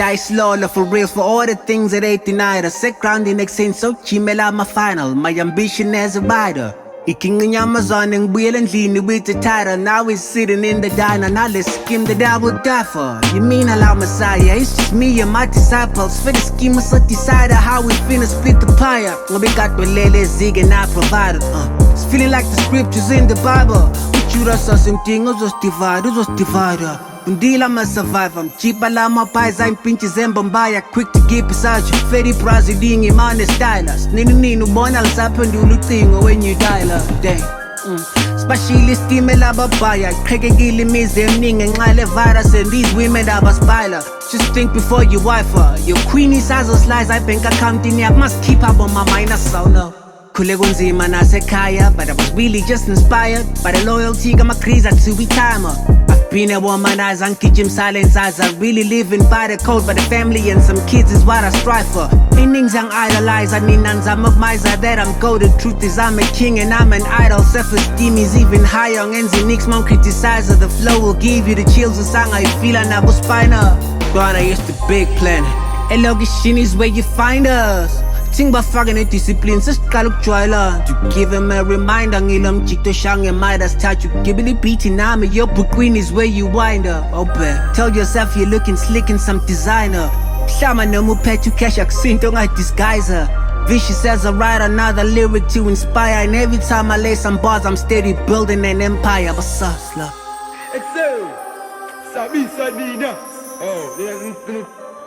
shy slow for real for all the things that they denied us. Set grounding extend so chimela my final. My ambition as a rider. Iking in Amazon and wheel and lean with the title. Now we're sitting in the diner. Now let's skim that I would die for. You mean allow Messiah? It's just me and my disciples. For the scheme of decide how we finna split the pie up. We got the lele zig and I provided. It's feeling like the scriptures in the Bible. We us something, us divide, us divider. Undila I'm a survivor, I'm cheap alama pies, I'm pinches and bombaya, quick to keep beside you. Fetty Brazilian, your man is stylus. Nino bonals up and do thing when you die love day. Specialist team elababaya, Kregagili Mizemning and Lile virus, and these women have a spiler. Just think before you wife her. Your queenie size of slice, I think accounting, I must keep up on my mind, so no. Kulegunzima nasekaya, but I was really just inspired by the loyalty of my crease to be timer. I've been a womanizer and kitchen silence eyes. I really living by the code, but the family and some kids is what I strive for. Innings young idolize, I need none, I'm a miser that I'm gold. The truth is I'm a king and I'm an idol. Self-esteem is even higher. On ends next man criticizer. The flow will give you the chills. The song I feel I never spiner. Gonna use the big planet. And location is where you find us. Think about fucking a discipline, just kaluk joyla. To give him a reminder, ngilam chito shang and midas touch you. Give me the beating army, your queen is where you wind up. Open. Tell yourself you're looking slick in some designer. Shama no mu pet to cash accent, don't I disguise her. Vicious as I write another lyric to inspire. And every time I lay some bars, I'm steady building an empire. But love. Excel, Sabi Sadina. Oh, there's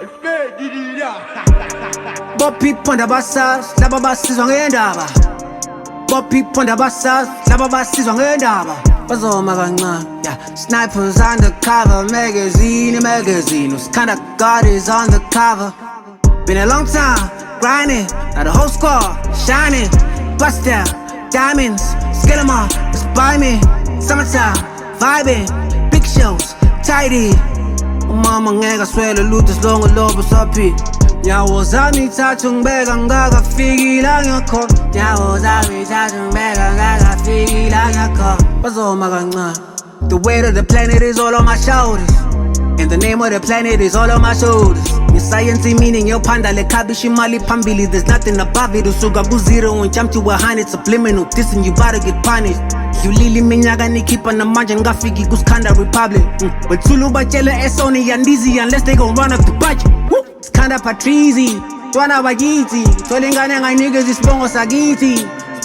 Bopi ponda basas, laba basis wangendaba. Bopi ponda basas, laba basis wangendaba. Bazoma ganga, yeah. Snipers undercover, magazine. Who's kinda God is on the cover. Been a long time, grinding, now the whole squad shining. Bust down, diamonds, scale 'em all, just buy me. Summertime, vibing, big shows, tidy. Mama ngeka swele lutho silongo lobo saphi. Nyawo zami thathu ngibeka ngakafikila ngakho. Nyawo zami thathu ngibeka ngakafikila ngakho. Bazoma kancane. The weight of the planet is all on my shoulders. And the name of the planet is all on my shoulders. Science meaning yo panda le kabishi mali pambili. There's nothing above it. Usuka ku zero and jump to 100. Subliminal dissing, you better get punished. You lili minyaka nikipa na manja ngafiki kuskanda republic. But Tulu bachela esoni yandizi unless they gon' run up the budget. It's kinda patrizi, twana bagiti. Tolingane ngai niggas isibongo sagiti.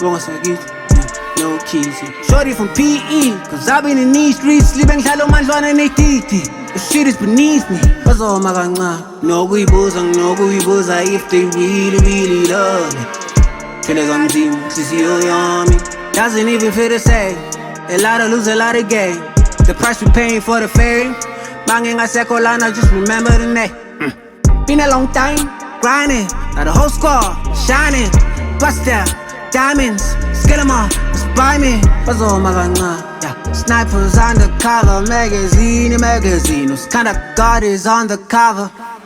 No kizzy. Shorty from PE, cause I've been in these streets, living shallow manjwana netiti. The shit is beneath me. Bazoma kancane. No kuyibuza if they really love me. Feelings on the team, CCO yummy. Doesn't even feel the same. A lot of lose, a lot of gain. The price we're paying for the fame. Banging a secolana, just remember the name. Been a long time, grinding. Now the whole squad, shining. Bust down, diamonds, scale 'em all, just buy me. Bazoma kancane, yeah. Snipers undercover, magazine. Who's kinda God is on the cover.